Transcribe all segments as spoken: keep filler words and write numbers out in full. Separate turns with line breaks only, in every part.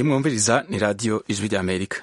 iyi mwumviriza ni radiyo ijwi ry'amerika.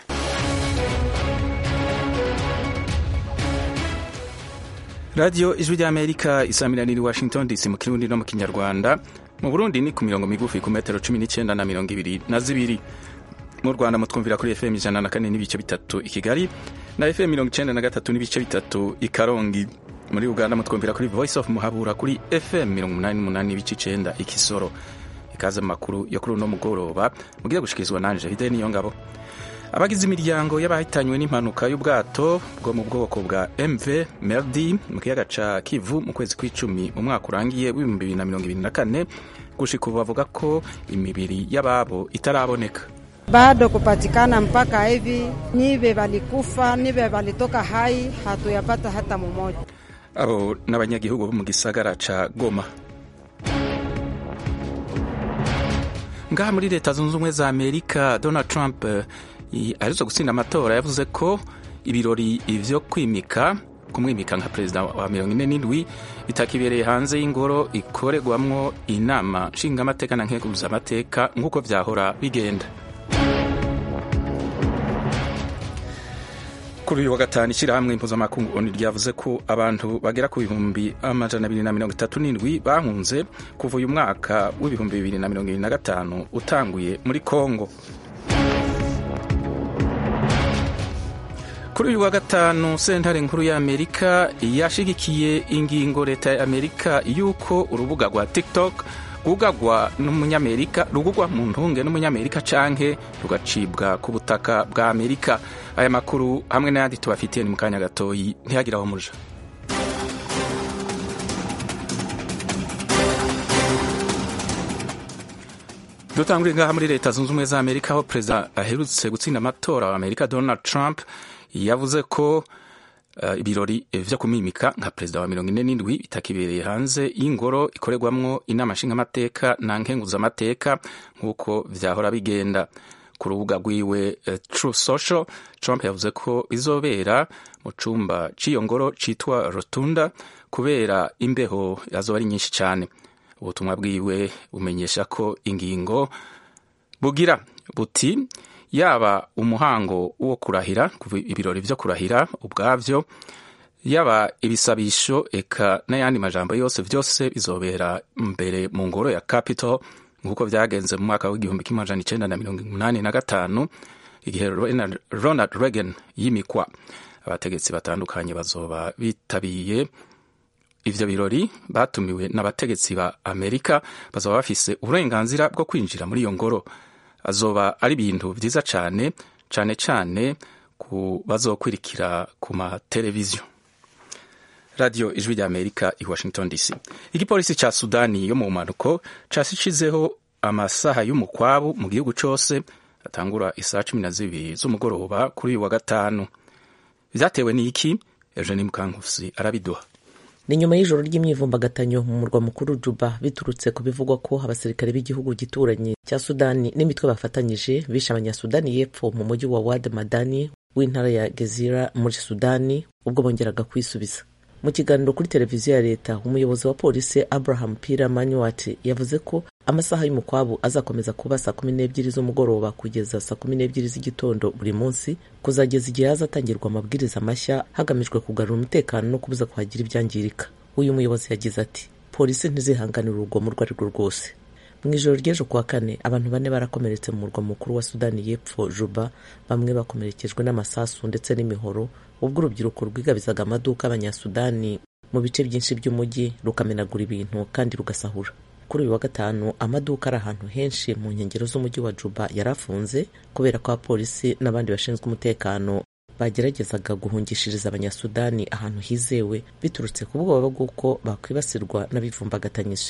radiyo ijwi ry'amerika isamirana iri Washington D C mu kirundi no mu kinyarwanda. Mu Burundi ni ku mirongo migufi ku metero cumi n'icyenda na mirongo ibiri na zibiri. Mu Rwanda mutwumvira kuri F M ijana na kane n'ibice bitatu i Kigali na F M mirongo icyenda na gatatu n'ibice bitatu i Karongi. Muri Uganda mutwumvira kuri Voice of Muhabura kuri F M mirongo umunani n'umunani n'ibice icyenda i Kisoro. Ikaze mu makuru yo kuri uno mugoroba mugiye gushikirizwa nanje Hide Niyongabo. Abagize imiryango y'abahitanywe n'impanuka y'ubwato bwo mu bwoko bwa M V Merdi mu kiyaga ca Kivu mu kwezi kw'icumi mu mwaka urangiye w'ibihumbi bibiri na mirongo ibiri na kane gushika ubu bavuga ko imibiri y'ababo itaraboneka.
Bado kupatikana mpaka hivi, nibe balikufa nibe balitoka hai, hatuyapata hata mmoja.
Abo n'abanyagihugu bo mu gisagara ca Goma. Ngaha muri Leta Zunze Ubumwe za Amerika, Donald Trump aherutse gutsinda amatora yavuze ko ibirori ivyo kwimika kumwimika nka perezida wa mirongo ine n'indwi bitakibereye hanze y'ingoro ikoregwamwo inama nshingamateka na nkenguzamateka nk'uko vyahora bigenda. Kuri uyu wa gatanu ishyirahamwe impuzamakungu ONU ryavuze ko abantu bagera ku bihumbi amajana abiri na mirongo itatu n'indwi bahunze kuva uyu mwaka w'ibihumbi bibiri na mirongo ibiri na gatanu utanguye muri Kongo. Kuri uyu wa gatanu sentare nkuru ya Amerika yashigikiye ingingo leta ya Amerika yuko urubuga rwa TikTok rugagwa n'umunyamerika rugugwa mu ntunge n'umunyamerika canke rugacibwa ku butaka bwa Amerika. Aya makuru hamwe n'ayandi tubafitiye ni mu kanya gatoyi ntiyagira aho muja. Dutangure ngaha muri Leta Zunze Ubumwe za Amerika aho perezida aherutse gutsinda amatora wa Amerika Donald Trump yavuze ko uh, ibirori vyo kumimika nka perezida wa mirongo ine n'indwi bitakibereye hanze y'ingoro ikoregwamwo inama nshingamateka na nkenguzamateka nk'uko vyahora bigenda. Ku rubuga rwiwe uh, Truth Social, Trump yavuze ko bizobera mu cumba c'iyo ngoro citwa Rotunda kubera imbeho yazoba ari nyinshi cane. Ubutumwa bwiwe bumenyesha ko ingingo bugira buti yaba umuhango wo kurahira ibirori vyo kurahira ubwavyo yaba ibisabisho eka n'ayandi majambo yose vyose bizobera mbere mu ngoro ya Capitol nk'uko vyagenze mu mwaka w'igihumbi kimwe amajana icenda na mirongo umunani na gatanu igihe Ronald Reagan yimikwa. Abategetsi batandukanye bazoba bitabiye ivyo birori batumiwe n'abategetsi ba Amerika bazoba bafise uburenganzira bwo kwinjira muri iyo ngoro. Azoba ari ibintu vyiza cane cane cane ku bazokwirikira ku ma televiziyo. Radio Ijwi rya Amerika i Washington D C. Igipolisi ca Sudani yo mu manuko cashizeho amasaha y'umukwabu mu gihugu cose atangura isaha cumi na zibiri z'umugoroba kuri uyu wa gatanu. Vyatewe n'iki? Eugene Mukankusi arabiduha.
Ni nyuma y'ijoro ry'imyivumbagatanyo mu murwa mukuru Juba biturutse ku bivugwa ko abasirikare b'igihugu gituranye cya Sudani n'imitwe bafatanyije bishe abanyasudani y'epfo mu mujyi wa Wad Madani w'intara ya Gezira muri Sudani ubwo bongeraga kwisubiza. Mu kiganiro kuri televiziyo ya leta, umuyobozi wa polisi Abraham Pira Manyuati yavuze ko amasaha y'umukwabu azakomeza kuba saa kumi n'ebyiri z'umugoroba kugeza saa kumi n'ebyiri z'igitondo buri munsi kuzageza igihe hazatangirwa amabwiriza mashya hagamijwe kugarura umutekano no kubuza kuhagira ibyangirika. Uyu muyobozi yagize ati polisi ntizihanganira urugomo urwo arirwo rwose. Mu ijoro ry'ejo kuwa kane abantu bane barakomeretse mu murwa mukuru wa Sudani y'epfo Juba, bamwe bakomerekejwe n'amasasu ndetse n'imihoro ubwo urubyiruko rwigabizaga amaduka abanyasudani mu bice byinshi by'umujyi rukamenagura ibintu kandi rugasahura. Kuri uyu wa gatanu amaduka ari ahantu henshi mu nkengero z'umujyi wa Juba yarafunze kubera ko abapolisi n'abandi bashinzwe umutekano bageragezaga guhungishiriza abanyasudani ahantu hizewe biturutse ku bwoba bw'uko bakwibasirwa n'abivumbagatanyije.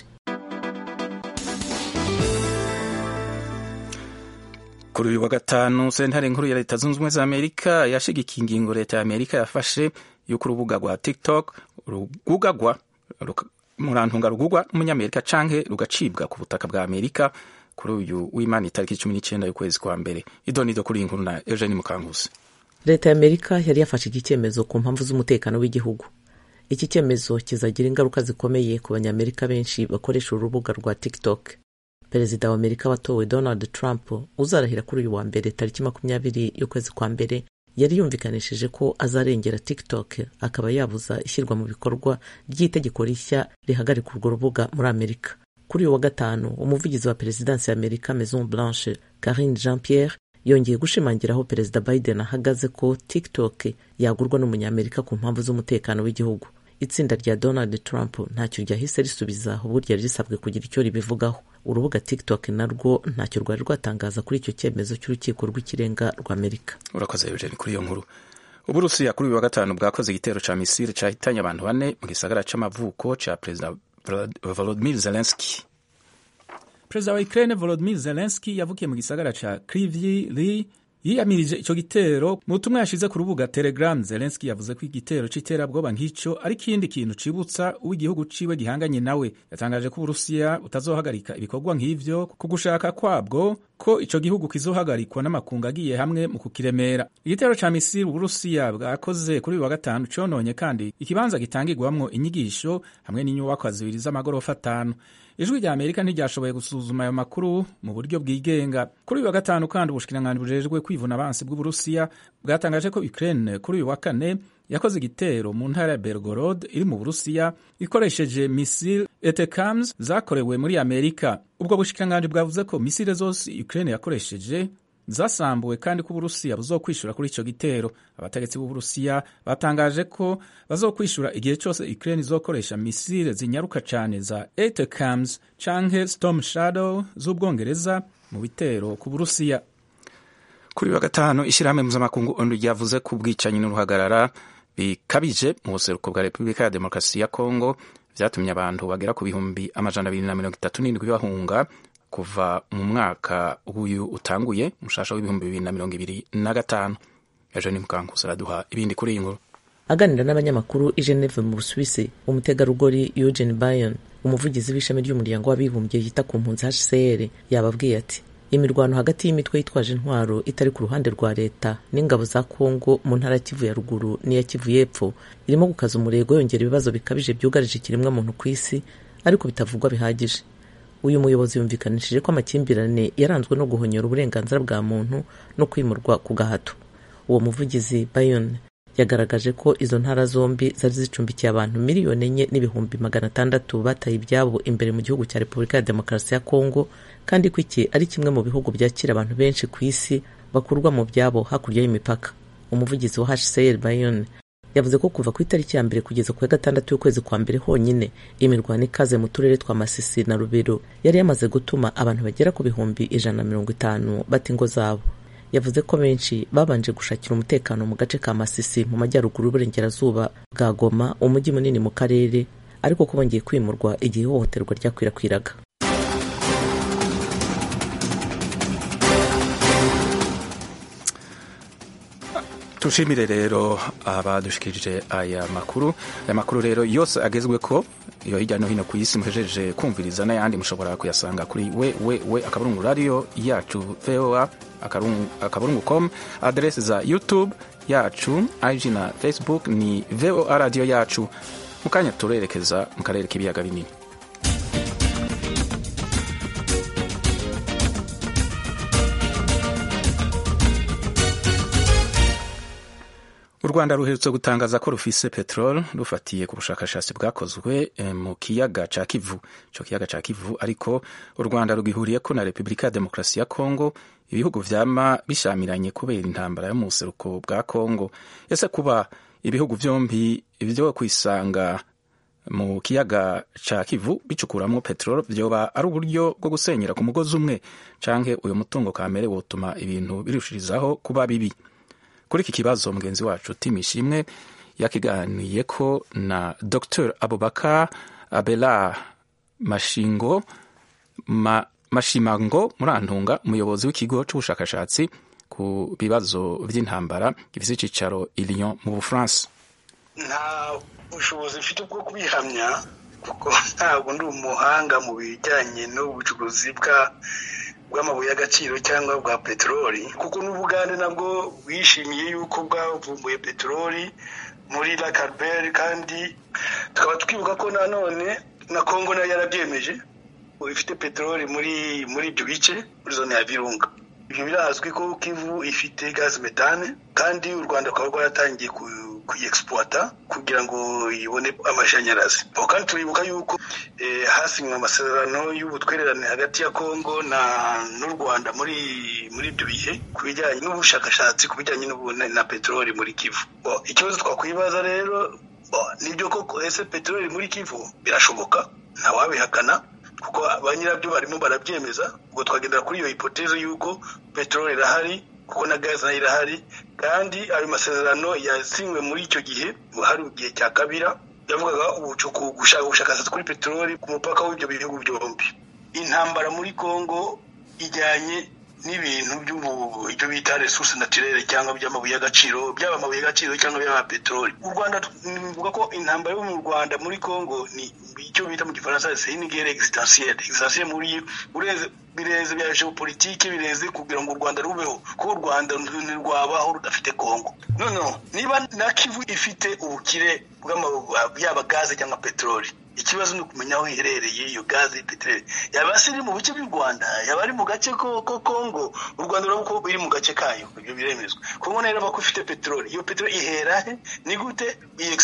Kuri uyu wa gatanu sentare nkuru ya Leta Zunze Ubumwe za Amerika yashigikiye ingingo leta ya Amerika yafashe yuko urubuga rwa TikTok rugugagwa murantunga rugugwa umunyamerika canke rugacibwa ku butaka bwa Amerika kuri uyu w'Imana itariki cumi n'icyenda y'ukwezi kwa mbere. Idonido kuri inkuru na Eugene Mukankusi.
Leta ya Amerika yari yafashe iki cyemezo ku mpamvu z'umutekano w'igihugu. Iki cyemezo kizagira ingaruka zikomeye ku banyamerika benshi bakoresha urubuga rwa TikTok. perezida wa Amerika watowe Donald Trump uzarahira kuri uyu wa mbere tariki makumyabiri y'ukwezi kwa mbere yari yumvikanishije ko azarengera TikTok akaba yabuza ishyirwa mu bikorwa ry'itegeko rishya rihagarika urwo rubuga muri Amerika. Kuri uyu wa gatanu umuvugizi wa perezidansi ya Amerika Maison Blanche Karine Jean-Pierre yongeye gushimangira aho perezida Biden ahagaze ko TikTok yagurwa n'umunyamerika ku mpamvu z'umutekano w'igihugu. Itsinda rya Donald Trump ntacyo ryahise risubiza ubwo ryari risabwe kugira icyo ribivugaho. Urubuga TikTok narwo ntacyo rwari rwatangaza kuri icyo cyemezo cy'urukiko rw'ikirenga rw'Amerika.
Urakoze Eugene kuri iyo nkuru. Uburusiya kuri uyu wa gatanu bwakoze igitero ca misile cyahitanye abantu bane mu gisagara c'amavuko ca perezida Volodymyr Zelensky. Perezida wa Ukraine Volodymyr Zelensky yavukiye mu gisagara ca Kryvyi yiyamirije ico gitero. Mu butumwa yashize ku rubuga Telegram, Zelensky yavuze ko igitero c'iterabwoba nk'ico ari kindi kintu cibutsa uw'igihugu ciwe gihanganye nawe. Yatangaje ko Uburusiya butazohagarika ibikorwa nk'ivyo ku gushaka kwabwo ko ico gihugu kizohagarikwa n'amakungu agiye hamwe mu kukiremera. Igitero ca misiri Uburusiya bwakoze kuri uyu wa gatanu cononye kandi ikibanza gitangirwamwo inyigisho hamwe n'inyubakwa zibiri z'amagorofa atanu. Ijwi rya Amerika ntiryashoboye gusuzuma ayo makuru mu buryo bwigenga. Kuri uyu wa gatanu kandi ubushikiranganji bujejwe kwivuna abansi bw'Uburusiya bwatangaje ko Ukraine kuri uyu wa kane yakoze igitero mu ntara ya Belgorod iri mu Burusiya ikoresheje misile Etacams zakorewe muri Amerika. Ubwo bushikiranganji bwavuze ko misile zose Ukraine yakoresheje zasambuwe kandi ko Uburusiya buzokwishura kuri ico gitero. Abategetsi b'Uburusiya batangaje ko bazokwishura igihe cyose Ukraine izokoresha misile zinyaruka cyane za Etacams canke Storm Shadow z'Ubwongereza mu bitero ku Burusiya. Kuri wa gatanu ishirahamwe mpuzamakungu ONU ryavuze ko ubwicanyi n'uruhagarara bikabije mu buseruko bwa Repubulika ya Demokarasi ya Kongo vyatumye abantu bagera ku bihumbi amajana abiri na mirongo itatu n'indwi bahunga kuva mu mwaka uyu utanguye mushasha w'ibihumbi bibiri na mirongo ibiri na gatanu. Eugene Mukankusi araduha ibindi kuri iyi nkuru.
Aganira n'abanyamakuru i Geneve mu Busuwisi, umutegarugori Eugene Bayon, umuvugizi w'ishami ry'umuryango w'abibumbye yita ku mpunzi H C R, yababwiye ati imirwano hagati y'imitwe yitwaje intwaro itari ku ruhande rwa leta n'ingabo za Kongo mu ntara Kivu ya ruguru n'iya Kivu y'epfo irimo gukaza umurego yongera ibibazo bikabije byugarije ikiremwa muntu ku isi ariko bitavugwa bihagije. Uyu muyobozi yumvikanishije ko amakimbirane yaranzwe no guhonyora uburenganzira bwa muntu no kwimurwa ku gahato. Uwo muvugizi Bayon yagaragaje ko izo ntara zombi zari zicumbikiye abantu miliyoni enye n'ibihumbi magana atandatu bataye ibyabo imbere mu gihugu cya Repubulika ya Demokarasi ya Kongo, kandi ko iki ari kimwe mu bihugu byakira abantu benshi ku isi bakurwa mu byabo hakurya y'imipaka. Umuvugizi wa H C R Bayon yavuze ko kuva ku itariki ya mbere kugeza ku ya gatandatu y'ukwezi kwa mbere honyine imirwano ikaze mu turere twa Masisi na Rubero yari yamaze gutuma abantu bagera ku bihumbi ijana na mirongo itanu bata ingo zabo. Yavuze ko benshi babanje gushakira umutekano mu gace ka Masisi mu majyaruguru y'uburengerazuba bwa Goma, umujyi munini mu karere, ariko ko bongeye kwimurwa igihe ihohoterwa ryakwirakwiraga.
Tushimire rero abadushikirije aya makuru. Aya makuru rero yose agezwe ko yo hirya no hino ku isi muhejeje kumviriza n'ayandi mushobora kuyasanga kuri we we we akaburungu radio yacu V O A akaburungu com, adresse za YouTube yacu, I G na Facebook ni V O A radio yacu. Mukanya turerekeza mu karere k'ibiyaga binini. U Rwanda ruherutse gutangaza ko rufise petrol rufatiye ku bushakashatsi bwakozwe mu kiyaga ca Kivu. Ico kiyaga ca Kivu ariko u Rwanda rugihuriyeko na Repubulika ya Demokarasi ya Kongo, ibihugu vyama bishamiranye kubera intambara yo mu buseruko bwa Kongo. Ese kuba ibihugu vyombi vyo kwisanga mu kiyaga ca Kivu bicukuramwo petrol vyoba ari uburyo bwo gusenyera ku mugozi umwe, canke uyo mutungo kamere wotuma ibintu birushirizaho kuba bibi? Kuri iki kibazo mugenzi wacu Tim Ishimwe yakiganiye ko na Doctor Abubakar Abela Mashingo Ma, Mashimango Murantunga, umuyobozi w'ikigo c'ubushakashatsi ku bibazo vy'intambara gifise icicaro i Lyon mu Bufaransa.
Nta bushobozi mfite bwo kubihamya kuko ntabwo ndi umuhanga mu bijyanye n'ubucukuzi bwa bw'amabuye y'agaciro cyangwa bwa peteroli, kuko n'Ubugande nabwo bwishimiye yuko bwavumbuye peteroli muri La Carbere, kandi tukaba twibuka ko nanone na Kongo nayo yarabyemeje ifite peteroli muri muri ibyo bice muri zone ya Virunga. Ibyo birazwi ko Kivu ifite gaz metane kandi u Rwanda rukaba rwaratangiye kuyiexploita kugira ngo ibone amashanyarazi. Kandi turibuka yuko eh, hasinywe amasezerano y'ubutwererane hagati ya Kongo na n'u Rwanda muri muri ibyo bihe kubijyanye n'ubushakashatsi kubijyanye na peteroli muri Kivu. Bo ikibazo twakwibaza rero nibyo koko ese peteroli muri Kivu birashoboka nta wabihakana kuko abanyirabyo barimo barabyemeza. Ubwo twagendera kuri iyo hypothèse yuko peteroli irahari kuko na gaz nayo irahari kandi ayo masezerano yasinywe muri icyo gihe hari igihe cya Kabira yavugaga ubucuku gushaka ubushakashatsi kuri peteroli ku mupaka w'ibyo bihugu byombi. Intambara muri Kongo ijyanye n'ibintu by'ubu ibyo bita resources naturelles cyangwa by'amabuye y'agaciro byaba amabuye y'agaciro cyangwa byaba peteroli. U Rwanda tuvuga ko intambara yo mu Rwanda muri Kongo ni icyo bita mu Gifaransa c'est une guerre existentielle. Existentielle muri ureze bireze bya geopolitique bireze kugira ngo u Rwanda rubeho ko u Rwanda ntirwabaho rudafite Kongo. No no niba na Kivu ifite ubukire bw'amabuye yaba gaze cyangwa peteroli, ikibazo ni ukumenya aho iherereye iyo gaze peteroli. Yaba siri mu bice by'u Rwanda yaba ari mu gace ko Kongo, u Rwanda ruko biri mu gace kayo ibyo biremezwa. Kongo nayo bako ifite peteroli, iyo peteroli ihera he ni gute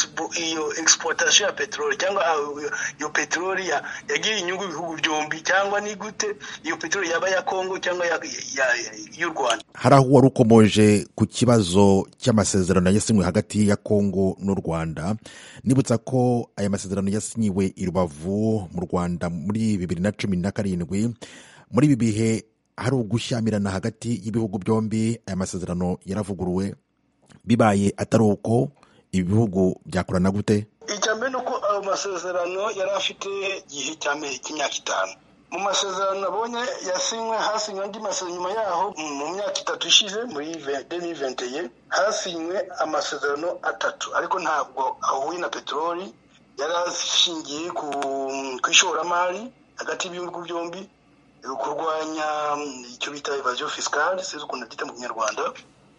iyo exploitation ya peteroli cyangwa iyo peteroli yagiye inyungu ibihugu byombi cyangwa ni gute iyo peteroli yaba ya Kongo cyangwa ya y'u Rwanda.
Haraho warukomoje ku kibazo cy'amasezerano yasinywe hagati ya Kongo n'u Rwanda. Nibutsa ko aya masezerano yasinyiwe i Rubavu mu Rwanda muri bibiri na cumi na karindwi. Muri ibi bihe hari ugushyamirana hagati y'ibihugu byombi. Aya masezerano yaravuguruwe, bibaye atari uko ibihugu byakorana gute?
Icyambere nuko ayo masezerano yari afite igihe cy'imyaka itanu. Mu masezerano abonye yasinywe hasinywe andi masezerano nyuma yaho mu myaka itatu ishize muri bibiri na makumyabiri hasinywe amasezerano atatu ariko ntabwo ahuye na peteroli. Yarashingiye ku kwishoramari hagati y'ibihugu byombi, kurwanya icyo bita evasion fiscale c'est ukuntu byita mu Kinyarwanda,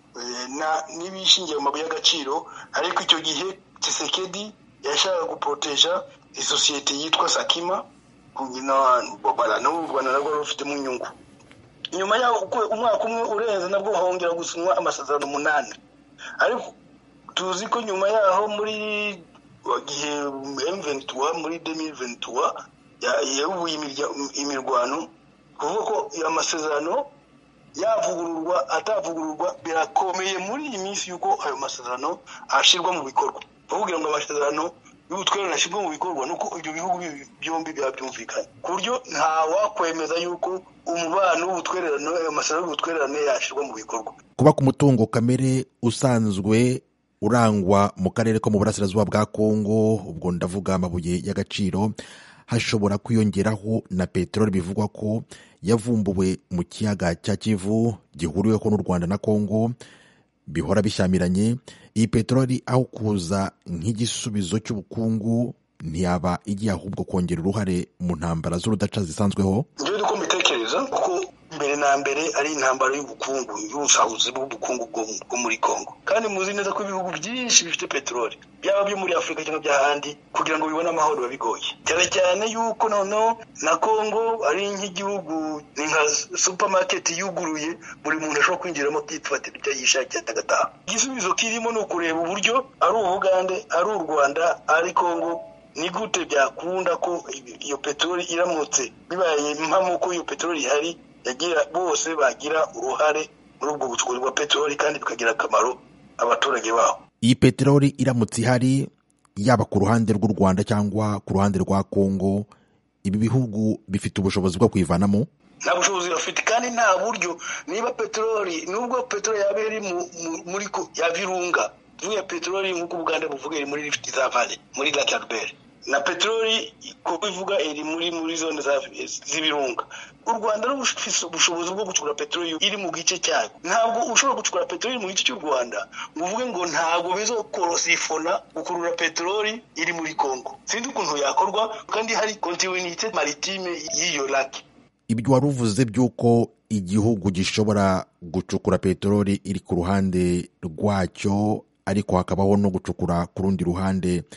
na nibishingiye mu mabuye y'agaciro. Ariko icyo gihe Tshisekedi yashaka guproteja isosiyete yitwa Sakima kungina bobala no Rwanda nabwo rufite mu nyungu. Nyuma yaho umwaka umwe urenze nabwo hongera gusinywa amasezerano umunani. Ariko tuzi ko nyuma yaho muri gihe M vingt-trois muri deux mille vingt-trois yabuye imirwano kuvuga ko amasezerano yavugururwa atavugururwa birakomeye muri iyi minsi yuko ayo masezerano ashirwa mu bikorwa. Kuvuga ngo amasezerano y'ubutwererane ashirwa mu bikorwa nuko ibyo bihugu byombi byabyumvikanye ku buryo nta wakwemeza yuko umubano w'ubutwererane ayo masezerano y'ubutwererane yashirwa mu bikorwa.
Kuba ku mutungo kamere usanzwe urangwa mu karere ko mu burasirazuba bwa Kongo, ubwo ndavuga amabuye y'agaciro, hashobora kwiyongeraho na peteroli bivugwa ko yavumbuwe mu kiyaga cya Kivu gihuriweho n'u Rwanda na Kongo, bihora bishyamiranye. Iyi peteroli aho kuza nk'igisubizo cy'ubukungu ntiyaba igiye ahubwo kongera uruhare mu ntambara z'urudaca zisanzweho?
Njyewe uko mbitekereza kuko mbere na mbere ari intambara y'ubukungu y'ubusahuzi bw'ubukungu bwo muri Kongo, kandi muzi neza ko ibihugu byinshi bifite peteroli byaba byo muri Afurika cyangwa by'ahandi kugira ngo bibone amahoro bigoye, cyane cyane yuko noneho na Kongo ari nk'igihugu ni nka supermarket yuguruye, buri muntu ashobora kwinjiramo akifatira ibyo yishakiye atagataha. Igisubizo kirimo ni ukureba uburyo ari Ubugande ari u Rwanda ari Kongo ni gute byakunda ko iyo peteroli iramutse bibaye impamo ko iyo peteroli ihari yagira bose bagira uruhare muri ubwo bucukuzi bwa peteroli kandi bikagira akamaro abaturage baho.
Iyi peteroli iramutse ihari yaba ku ruhande rw'u Rwanda cyangwa ku ruhande rwa Kongo, ibi bihugu bifite ubushobozi bwo kuyivanamo?
Nta bushobozi bafite kandi nta buryo. Niba peteroli nubwo peteroli yaba iri muri ko ya Virunga, tuvuye peteroli nk'uko Uganda buvuga iri muri Rift Valley muri Lake Albert, na peteroli ko bivuga iri muri muri zone z'ibirunga. U Rwanda rufite ubushobozi bwo gucukura peteroli iri mu gice cyayo. Ntabwo ushobora gucukura peteroli mu gice cy'u Rwanda ngo uvuge ngo ntabwo bizokorosifona gukurura peteroli iri muri Kongo. Sinzi ukuntu yakorwa kandi hari continuité maritime y'iyo lake.
Ibyo waruvuze byuko igihugu gishobora gucukura peteroli iri ku ruhande rwacyo ariko hakabaho no gucukura ku rundi ruhande,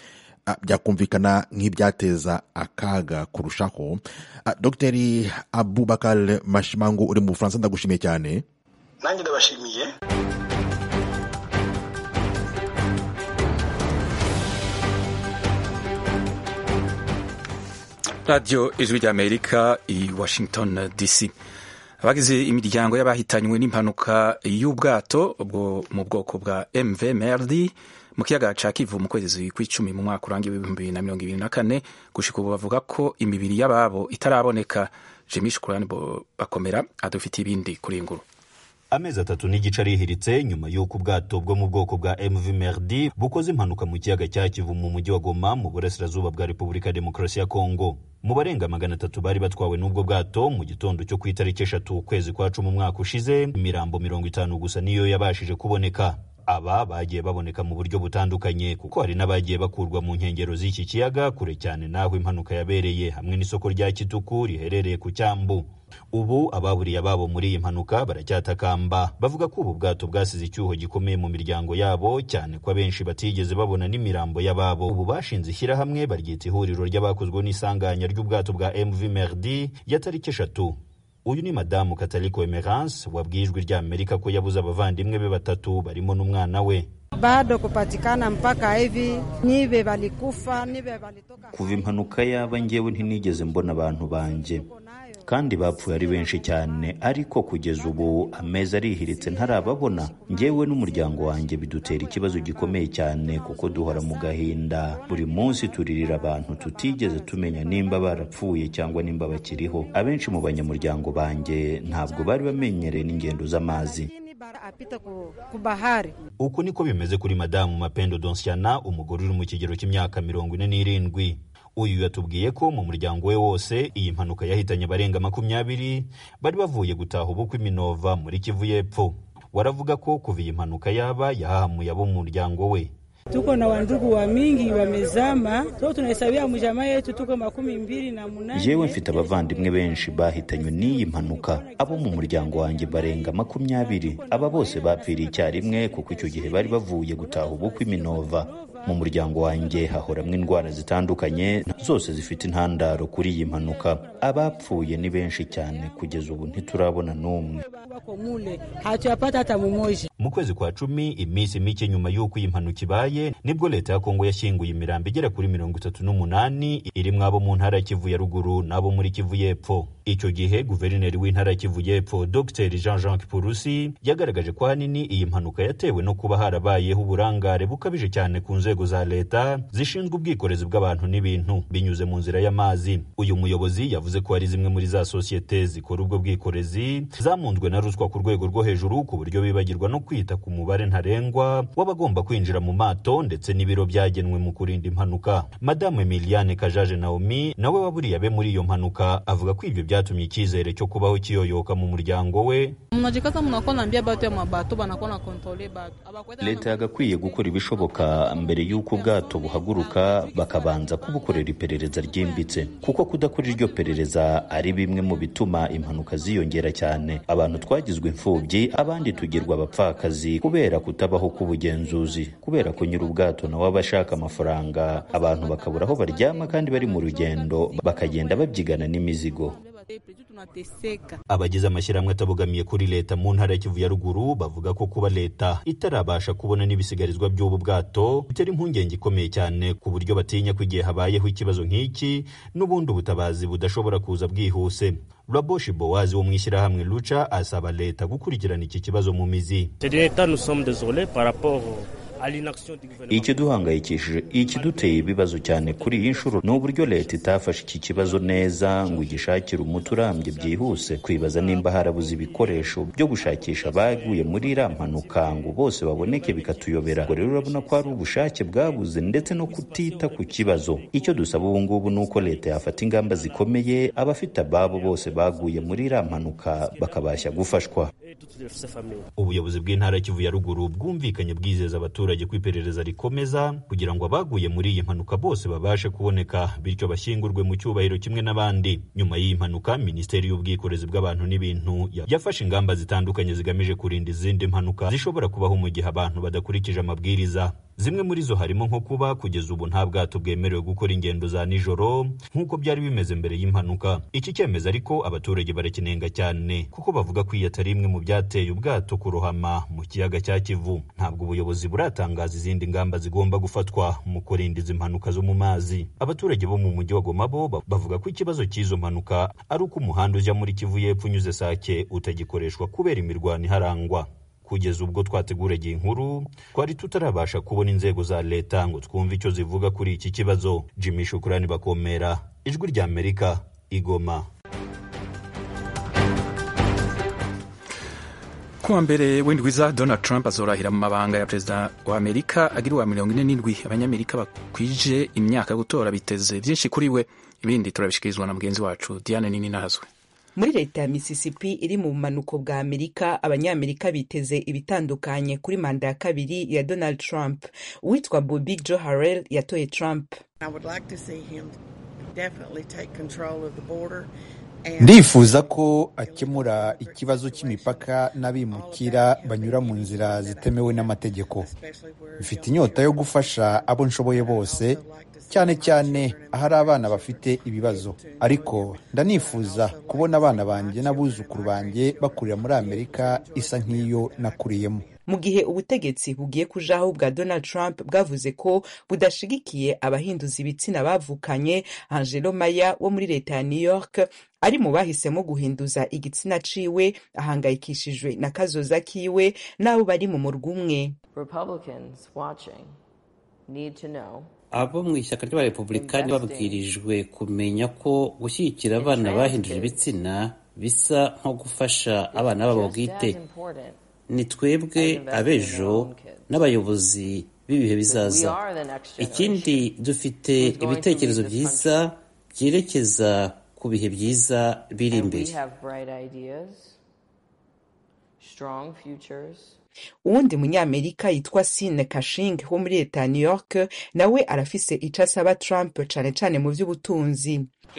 byakumvikana nk'ibyateza akaga kurushaho. Dogiteri Abubakar Mashimangu uri mu Bufaransa, ndagushimiye cyane.
Nanjye ndabashimiye.
Radio Ijwi ry'Amerika i Washington D C. Abagize imiryango y'abahitanywe n'impanuka y'ubwato bwo mu bwoko bwa M V Merdi mu kiyaga ca Kivu mu kwezi kw'icumi mu mwaka urangiye w'ibihumbi bibiri na mirongo ibiri na kane gushika ubu bavuga ko imibiri y'ababo itaraboneka. Jimmy Shukrani bakomera adufitiye ibindi kuri nguru.
Amezi atatu n'igice arihiritse nyuma y'uko ubwato bwo mu bwoko bwa M V Merdi bukoze impanuka mu kiyaga cya Kivu mu mujyi wa Goma mu burasirazuba bwa Repubulika ya Demokarasi ya Kongo. Mu barenga magana atatu bari batwawe n'ubwo bwato mu gitondo cyo ku itariki eshatu ukwezi kwa cumi umwaka ushize, imirambo mirongo itanu gusa niyo yabashije kuboneka. Aba bagiye baboneka mu buryo butandukanye kuko hari n'abagiye bakurwa mu nkengero z'iki kiyaga kure cyane naho impanuka yabereye, hamwe n'isoko rya Kituku riherereye ku Cyambu. Ubu ababuriye ababo muri iyi mpanuka baracyatakamba, bavuga ko ubu bwato bwasize icyuho gikomeye mu miryango yabo, cyane ko abenshi batigeze babona n'imirambo y'ababo. Ubu bashinze ishyirahamwe baryita ihuriro ry'abakozwe n'isanganya ry'ubwato bwa M V Merdi ya tariki eshatu. Uyu ni Madamu Kataliko Emerance wabwiye Ijwi ry'Amerika ko yabuze abavandimwe be batatu barimo n'umwana we.
Bado kupatikana mpaka hivi, nibe balikufa nibe balitoka.
Kuva impanuka yaba njyewe ntinigeze mbona abantu banje, kandi bapfuye ari benshi cyane, ariko kugeza ubu amezi arihiritse ntarababona. Njyewe n'umuryango wanjye bidutera ikibazo gikomeye cyane kuko duhora mu gahinda. Buri munsi turirira abantu tutigeze tumenya nimba barapfuye cyangwa nimba bakiriho. Abenshi mu banyamuryango banjye ntabwo bari bamenyereye n'ingendo z'amazi. Uko niko bimeze kuri Madamu Mapendo Donsiana, umugore uri mu kigero cy'imyaka mirongo ine n'irindwi. Uyu yatubwiye ko mu muryango we wose iyi mpanuka yahitanye barenga makumyabiri bari bavuye gutaha ubukwe Minova muri Kivu y'Epfo. Waravuga ko kuva iyi mpanuka yaba yahahamuye abo mu muryango we.
Tuko na wandugu wa mingi wamezama, so tunahesabia mjamaa yetu tuko makumi mbili na munane.
Jewe mfite abavandimwe benshi bahitanywe n'iyi mpanuka, abo mu muryango wanjye barenga makumyabiri. Aba bose bapfiriye icyarimwe kuko icyo gihe bari bavuye gutaha ubukwe Minova. Mu muryango wanjye hahoramwe indwara zitandukanye, zose zifite intandaro kuri iyi mpanuka. Abapfuye ni benshi cyane, kugeza ubu ntiturabona n'umwe.
Hatuyapata hata mmoja.
Mu kwezi kwa cumi, iminsi mike nyuma y'uko iyi mpanuka ibaye, nibwo leta ya Kongo yashyinguye imirambo igera kuri mirongo itatu n'umunani irimo abo mu ntara ya Kivu ya ruguru n'abo muri Kivu y'Epfo. Icyo gihe guverineri w'intara ya Kivu y'Epfo Dr Jean-Jean Kipurusi yagaragaje ko hanini iyi mpanuka yatewe no kuba harabayeho uburangare bukabije cyane ku nzego za leta zishinzwe ubwikorezi bw'abantu n'ibintu binyuze mu nzira y'amazi. Uyu muyobozi yavuze ko ari zimwe muri za sosiyete zikora ubwo bwikorezi zamunzwe na ruswa ku rwego rwo hejuru ku buryo bibagirwa no kwita ku mubare ntarengwa w'abagomba kwinjira mu mato ndetse n'ibiro byagenwe mu kurinda impanuka. Madame Emiliane Kajaje Naomi nawe waburiye abe muri iyo mpanuka avuga ko ibyo byatumye icyizere cyo kubaho kiyoyoka mu muryango we. Leta yagakwiye gukora ibishoboka mbere y'uko ubwato buhaguruka, bakabanza kubukorera iperereza ryimbitse, kuko kudakora iryo perereza ari bimwe mu bituma impanuka ziyongera cyane. Abantu twagizwe imfubyi, abandi tugirwa abapfakazi kubera kutabaho k'ubugenzuzi, kubera ko nyiri ubwato nawe abashaka amafaranga, abantu bakabura aho baryama kandi bari mu rugendo bakagenda babyigana n'imizigo. Abagize amashyirahamwe atabogamiye kuri leta mu ntara ya Kivu ya ruguru bavuga ko kuba leta itarabasha kubona n'ibisigarizwa by'ubu bwato bitera impungenge ikomeye cyane, ku buryo batinya ko igihe habayeho ikibazo nk'iki n'ubundi ubutabazi budashobora kuza bwihuse. Raboshi Bowazi wo mu ishyirahamwe Lucha asaba leta gukurikirana iki kibazo mu mizi. Ikiduhangayikishije, ikiduteye ibibazo cyane kuri iyi nshuro ni uburyo leta itafashe iki kibazo neza ngo igishakire umuti urambye byihuse. Kwibaza nimba harabuze ibikoresho byo gushakisha abaguye muri iriya mpanuka ngo bose baboneke bikatuyobera. Rero urabona ko ari ubushake bwabuze ndetse no kutita ku kibazo. Icyo dusaba ubu ngubu ni uko leta yafata ingamba zikomeye, abafite ababo bose baguye muri iriya mpanuka bakabasha gufashwa. Ubuyobozi bw'intara Kivu ya ruguru bwumvikanye bwizeza abaturage ko iperereza rikomeza kugira ngo abaguye muri iyi mpanuka bose babashe kuboneka, bityo bashyingurwe mu cyubahiro kimwe n'abandi. Nyuma y'iyi mpanuka, Minisiteri y'Ubwikorezi bw'abantu n'ibintu yafashe ingamba zitandukanye zigamije kurinda izindi mpanuka zishobora kubaho mu gihe abantu badakurikije amabwiriza. zimwe muri zo harimo nko kuba kugeza ubu nta bwato bwemerewe gukora ingendo za nijoro nk'uko byari bimeze mbere y'impanuka. Iki cyemezo ariko abaturage barakinenga cyane kuko bavuga ko iyi atari imwe mu byateye ubwato kurohama mu kiyaga cya Kivu. Ntabwo ubuyobozi buratangaza izindi ngamba zigomba gufatwa mu kurinda izi mpanuka zo mu mazi. Abaturage bo mu mujyi wa Goma bo bavuga ko ikibazo cy'izo mpanuka ari uko umuhanda ujya muri Kivu y'Epfo unyuze Sake utagikoreshwa kubera imirwano iharangwa. Kugeza ubwo twateguraga inkuru twari tutarabasha kubona inzego za leta ngo twumve icyo zivuga kuri iki kibazo. Jimmy Shukrani Bakomera, Ijwi rya Amerika, Igoma.
Kuwa mbere w'indwiza Donald Trump azorahira mu mabanga ya perezida wa Amerika agira uwa mirongo ine n'indwi. Abanyamerika bakwije imyaka yo gutora biteze byinshi kuri we. Ibindi turabishikirizwa na mugenzi wacu Diane Nini Nazwe.
Muri leta ya Mississippi iri mu bumanuko bwa Amerika, abanyamerika biteze ibitandukanye kuri manda ya kabiri ya Donald Trump. Uwitwa Bobby Joe Harrell yatoye Trump.
Ndifuza ko akemura ikibazo cy'imipaka n'abimukira banyura mu nzira zitemewe n'amategeko. Mfite inyota yo gufasha abo nshoboye bose, cyane cyane ahari abana bafite ibibazo. Ariko ndanifuza kubona abana banjye n'abuzukuru banjye bakurira muri Amerika isa nk'iyo nakuriyemo.
Mu gihe ubutegetsi bugiye kujaho bwa Donald Trump bwavuze ko budashigikiye abahinduza ibitsina bavukanye, Angelo Maya wo muri leta ya New York ari mu bahisemo guhinduza igitsina ciwe ahangayikishijwe na kazoza kiwe n'abo bari mu murwi umwe.
Abo mu ishyaka ry'abarepublikani babwirijwe kumenya ko gushyigikira abana bahinduje ibitsina bisa nko gufasha abana babo bwite. Ni twebwe abejo n'abayobozi b'ibihe bizaza. Ikindi dufite ibitekerezo byiza byerekeza ku bihe byiza biri imbere.
Uwundi munyamerika yitwa Sine Kashing wo muri leta ya New York nawe arafise ico asaba Trump cane cane mu vy'ubutunzi.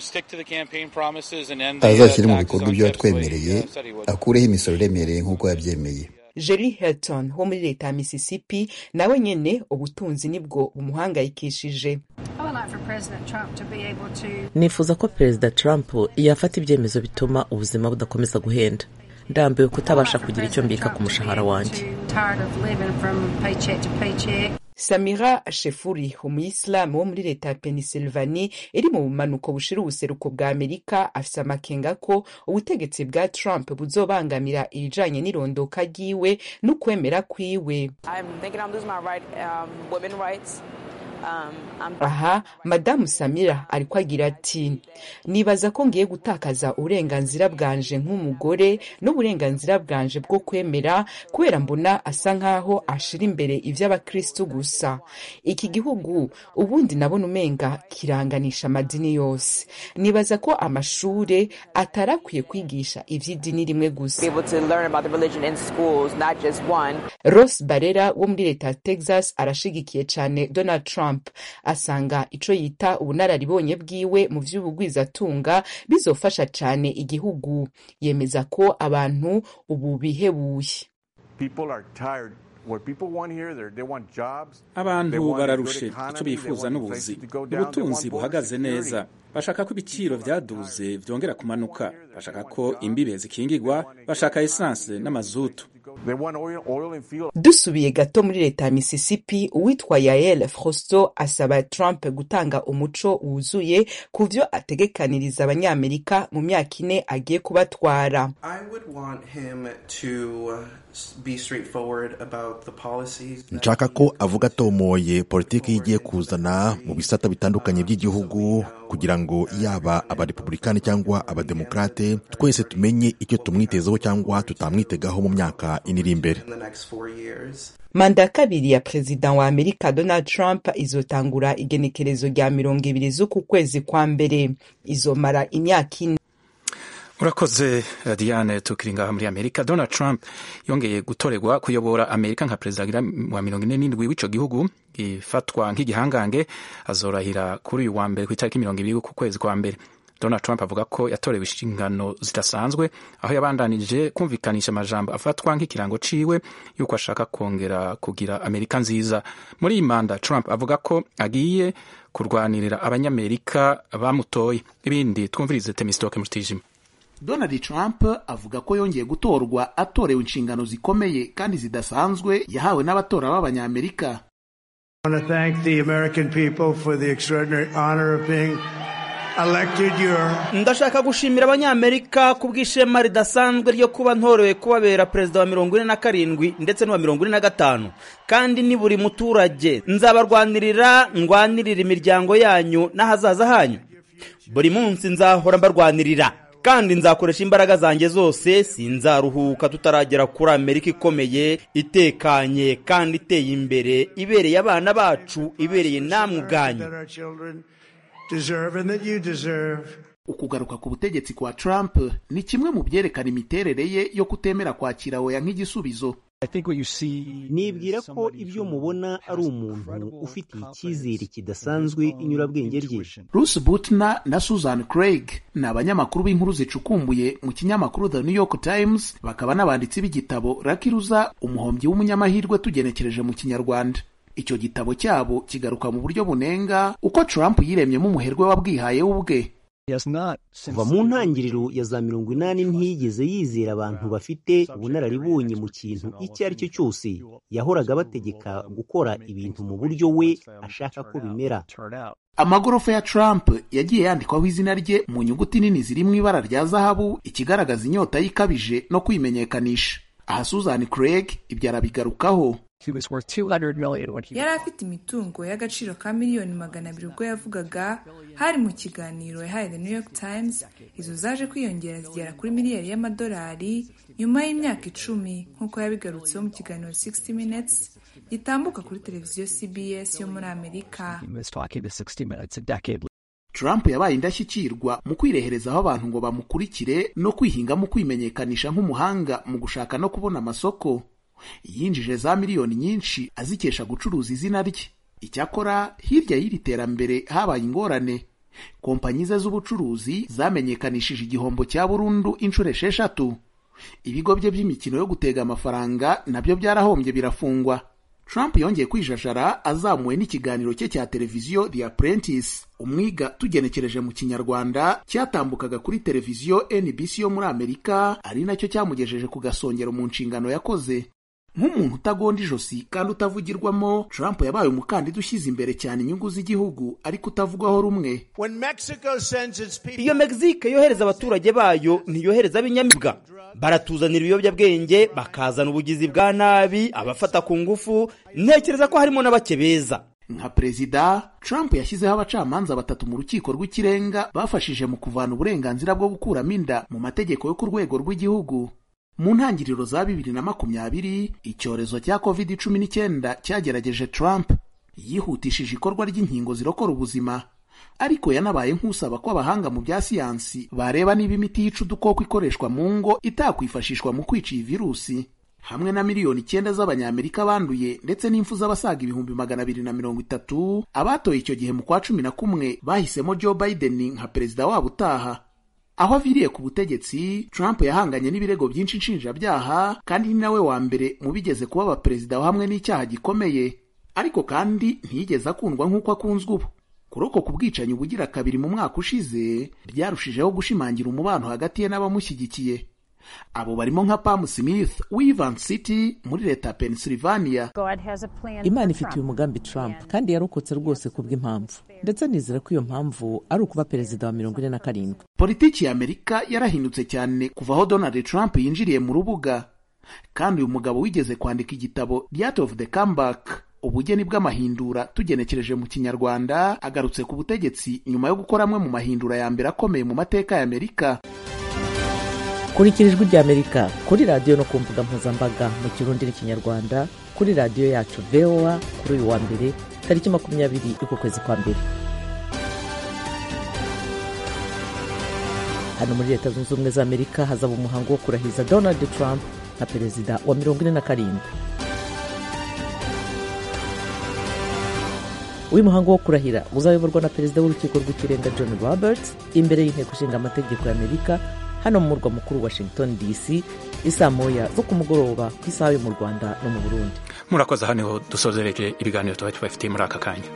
azashyire mu bikorwa ibyo yatwemereye, akureho imisoro iremereye nk'uko yabyemeye.
Jerry Helton wo muri leta ya Mississippi nawe nyene ubutunzi nibwo bumuhangayikishije.
Nifuza ko Perezida Trump yafata ibyemezo bituma ubuzima budakomeza guhenda. Ndambiwe kutabasha kugira icyo mbika ku mushahara wanjye.
Samira Shefuri, umuyisilamu wo muri leta ya Pennsylvania iri mu bumanuko bushira ubuseruko bwa Amerika, afise amakenga ko ubutegetsi bwa Trump buzobangamira ibijanye n'irondoka ryiwe n'ukwemera kwiwe. Aha, Madamu Samira ariko agira ati, nibaza ko ngiye gutakaza uburenganzira bwanje nk'umugore n'uburenganzira bwanje bwo kwemera kubera mbona asa nkaho ashira imbere ivy'abakristo gusa. Iki gihugu ubundi nabona umenga kiranganisha amadini yose. Nibaza ko amashure atarakwiye kwigisha ivy'idini rimwe gusa. Ross Barrera wo muri leta ya Texas arashigikiye cane Donald Trump. Asanga ico yita ubunararibonye bwiwe mu vy'ubugwizatunga bizofasha cane igihugu. Yemeza ko abantu ubu bihebuye.
Abantu bararushe, icyo bifuza n'ubuzi, ubutunzi buhagaze neza. Bashaka ko ibiciro vyaduze vyongera kumanuka, bashaka ko imbibe zikingirwa, bashaka essence n'amazutu.
Dusubiye gato muri leta ya Mississippi, uwitwa Yael Frosto asaba Trump gutanga umuco wuzuye kuvyo ategekaniriza abanyamerika mu myaka ine agiye kubatwara.
Nshaka ko avuga tomoye politiki yigiye kuzana mu bisata bitandukanye by'igihugu kugira ngo yaba abarepublikani cyangwa abademokrate twese tumenye icyo tumwitezeho cyangwa tutamwitegaho mu myaka iri imbere.
Manda ya kabiri ya Perezida wa Amerika Donald Trump izotangura igenekerezo rya mirongo ibiri z'uku kwezi kwa mbere, izomara imyaka ine.
Urakoze Diane. Tukiri ngaha muri Amerika, Donald Trump yongeye gutorerwa kuyobora Amerika nka perezida wa mirongo ine n'indwi w'ico gihugu ifatwa nk'igihangange. Azorahira kuri uyu wa mbere ku itariki mirongo ibiri ku kwezi kwa mbere. Donald Trump avuga ko yatorewe inshingano zidasanzwe aho yabandanije kumvikanisha amajambo afatwa nk'ikirango ciwe yuko ashaka kongera kugira Amerika nziza. Muri iyi manda Trump avuga ko agiye kurwanirira abanyamerika bamutoye. Ibindi twumvirize Temistoke Mutijima.
Donald Trump avuga ko yongeye gutorwa atorewe inshingano zikomeye kandi zidasanzwe yahawe n'abatora b'abanyamerika.
I want to thank the American people for the extraordinary honor of being elected your.
Ndashaka gushimira abanyamerika kubw'ishema ridasanzwe ryo kuba ntorewe kubabera perezida wa mirongo ine na karindwi ndetse n'uwa mirongo ine na gatanu, kandi ni buri muturage nzabarwanirira, ndwanirira imiryango yanyu n'ahazaza hanyu. Buri munsi nzahora mbarwanirira kandi nzakoresha imbaraga zanjye zose, sinzaruhuka tutaragera kuri Amerika ikomeye, itekanye kandi iteye imbere, ibereye abana bacu, ibereye namwe ubwanyu.
Ukugaruka ku butegetsi kwa Trump ni kimwe mu byerekana imiterere ye yo kutemera kwakira oya nk'igisubizo.
Nibwira ko ibyo mubona ari umuntu ufite icyizere kidasanzwe inyurabwenge rye.
Bruce Butner na Susan Craig ni abanyamakuru b'inkuru zicukumbuye mu kinyamakuru The New York Times, bakaba n'abanditsi b'igitabo Lucky Loser, umuhombyi w'umunyamahirwe tugenekereje mu Kinyarwanda. Icyo gitabo cyabo kigaruka mu buryo bunenga uko Trump yiremyemo umuherwe wabwihaye ubwe.
Kuva mu ntangiriro ya za mirongo inani ntiyigeze yizera abantu bafite ubunararibonye mu kintu icyo ari cyo cyose. Yahoraga bategeka gukora ibintu mu buryo we ashaka ko bimera.
Amagorofa ya Trump yagiye yandikwaho izina rye mu nyuguti nini ziri mu ibara rya zahabu, ikigaragaza inyota yikabije no kwimenyekanisha. Aha Susan Craig ibyo arabigarukaho.
Yari afite imitungo y'agaciro ka miliyoni magana abiri ubwo yavugaga hari mu kiganiro yahaye The New York Times. Izo zaje kwiyongera zigera kuri miliyari y'amadolari nyuma y'imyaka icumi nk'uko yabigarutseho mu kiganiro sixty minutes gitambuka kuri televiziyo C B S yo muri Amerika.
Trump yabaye indashyikirwa mu kwireherezaho abantu ngo bamukurikire no kwihinga mu kwimenyekanisha nk'umuhanga mu gushaka no kubona amasoko. Yinjije za miliyoni nyinshi azikesha gucuruza izina rye. Icyakora hirya y'iri terambere habaye ingorane. Kompanyi ze z'ubucuruzi zamenyekanishije igihombo cya burundu inshuro esheshatu. Ibigo bye by'imikino yo gutega amafaranga nabyo byarahombye birafungwa. Trump yongeye kwijajara azamuwe n'ikiganiro cye cya televiziyo The Apprentice, umwiga tugenekereje mu Kinyarwanda, cyatambukaga kuri televiziyo N B C yo muri Amerika, ari nacyo cyamugejeje ku gasongero mu nshingano yakoze. Nk'umuntu utagonda ijosi kandi utavugirwamo, Trump yabaye umukandida ushyize imbere cyane inyungu z'igihugu ariko utavugwaho rumwe.
Iyo Mexique yohereza abaturage bayo ntiyohereza abinyamibwa. Baratuzanira ibiyobyabwenge, bakazana ubugizi bwa nabi, abafata ku ngufu. Ntekereza ko harimo n'abake beza.
Nka perezida, Trump yashyizeho abacamanza batatu mu rukiko rw'ikirenga bafashije mu kuvana uburenganzira bwo gukuramo inda mu mategeko yo ku rwego rw'igihugu. Mu ntangiriro za bibiri na makumyabiri, icyorezo cya covid cumi n'icyenda cyagerageje Trump. Yihutishije ikorwa ry'inkingo zirokora ubuzima, ariko yanabaye nk'usaba ko abahanga mu bya siyansi bareba niba imiti yica udukoko ikoreshwa mu ngo itakwifashishwa mu kwica iyi virusi. Hamwe na miliyoni icyenda z'abanyamerika banduye ndetse n'impfu z'abasaga ibihumbi magana abiri na mirongo itatu, abatoye icyo gihe mu kwa cumi na kumwe bahisemo Joe Biden nka perezida wabo utaha. Aho aviriye ku butegetsi, Trump yahanganye n'ibirego byinshi nshinjabyaha kandi ni nawe wa mbere mu bigeze kuba abaperezida hamwe n'icyaha gikomeye. Ariko kandi ntiyigeze akundwa nk'uko akunzwe ubu. Kurokoka ubwicanyi bugira kabiri mu mwaka ushize byarushijeho gushimangira umubano hagati ye n'abamushyigikiye. Abo barimo nka Pam Smith w'Evans City muri leta ya Pennsylvania.
Imana ifitiye umugambi Trump kandi yarokotse rwose kubw'impamvu, ndetse nizera ko iyo mpamvu ari ukuba perezida wa mirongo ine na karindwi.
Politiki ya Amerika yarahindutse cyane kuva aho Donald Trump yinjiriye mu rubuga, kandi uyu mugabo wigeze kwandika igitabo The Art of the Comeback, ubugeni bw'amahindura tugenekereje mu Kinyarwanda, agarutse ku butegetsi nyuma yo gukora amwe mu mahindura ya mbere akomeye mu mateka ya Amerika.
Kurikira Ijwi ry'Amerika kuri radiyo no ku mbuga mpuzambaga mu Kirundi n'Ikinyarwanda, kuri radiyo yacu V O A kuri uyu wa mbere tariki makumyabiri y'uku kwezi kwa mbere. Hano muri Leta Zunze Ubumwe za Amerika hazaba umuhango wo kurahiza Donald Trump nka perezida wa mirongo ine na karindwi. uyu muhango wo kurahira uzayoborwa na perezida w'urukiko rw'ikirenga John Roberts imbere y'inteko ishinga amategeko y'Amerika hano mu murwa mukuru Washington D C isaa moya zo ku mugoroba ku isaha yo mu Rwanda no mu Burundi.
Murakoze, hano dusozereje ibiganiro tuba tubafitiye muri aka kanya.